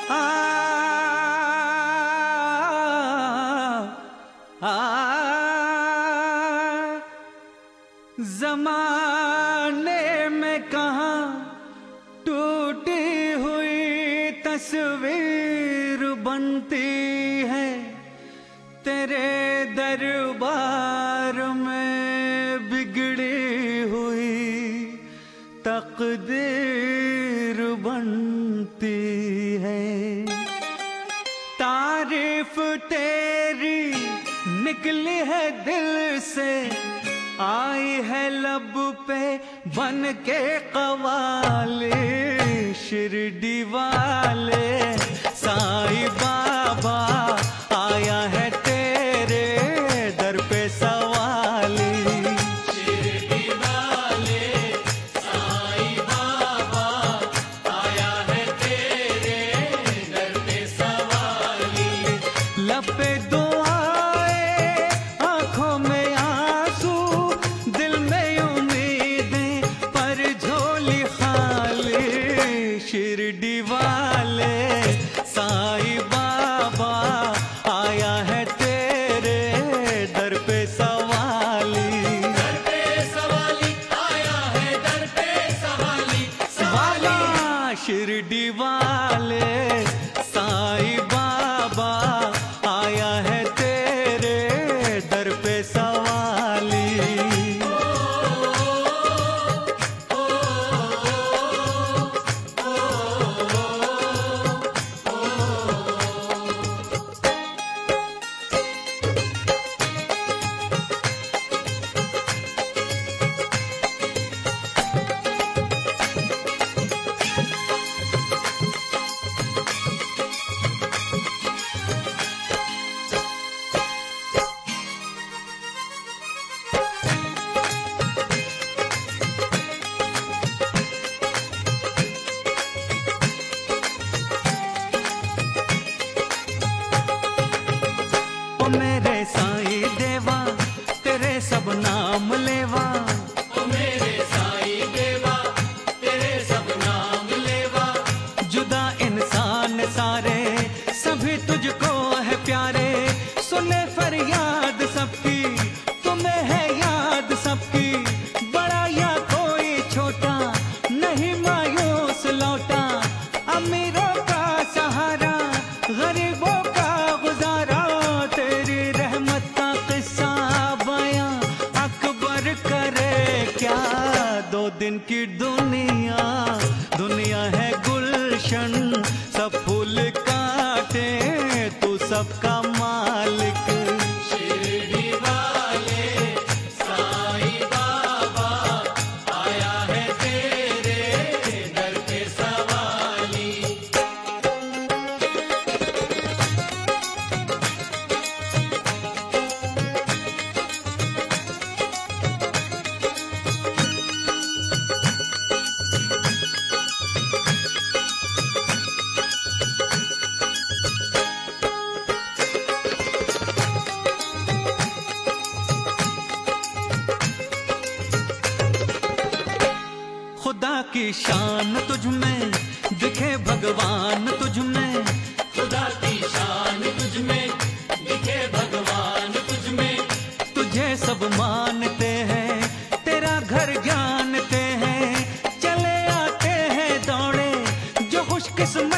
आ, आ, जमाने में कहाँ टूटी हुई तस्वीर बनती है, तेरे दरबार में बिगड़ी हुई तकदीर बनती है। तारीफ तेरी निकली है दिल से, आई है लब पे बन के कवाले। शिरडी वाले साईं बाबा आया है तेरे दर पे सवाली। शिरडी वाले साईं बाबा आया है तेरे दर पे सवाली। लब पे दुआएं, आंखों में आंसू, दिल में उम्मीदें पर झोली खाली। शिरडी वाले साईं बाबा आया है तेरे दर पे सवाली। दर पे सवाली आया है दर पे सवाली। बाबा शिरडी वाले साईं बाबा आया है तेरे दर पे सवाली। ओ मेरे साईं देवा तेरे सब नाम लेवा। ओ मेरे साईं देवा तेरे सब नाम लेवा। जुदा इंसान सारे सभी तुझको है प्यारे। सुने फरियाद सबकी तुम्हें है याद सबकी। बड़ा या कोई छोटा नहीं मायूस लौटा। अमीरों का सहारा गरीबों का गुजारा। तेरी रहमत का किस्सा बयां अकबर करे क्या। दो दिन की दुनिया दुनिया है गुलशन, सब फूल काटे तू सबका मालिक। शिरडी वाले साईं बाबा आया है तेरे दर पे सवाली। खुदा की शान तुझ में दिखे भगवान तुझ में। खुदा की शान तुझ में दिखे भगवान तुझ में। तुझे सब मानते हैं तेरा घर जानते हैं। चले आते हैं दौड़े जो खुशकिस्मत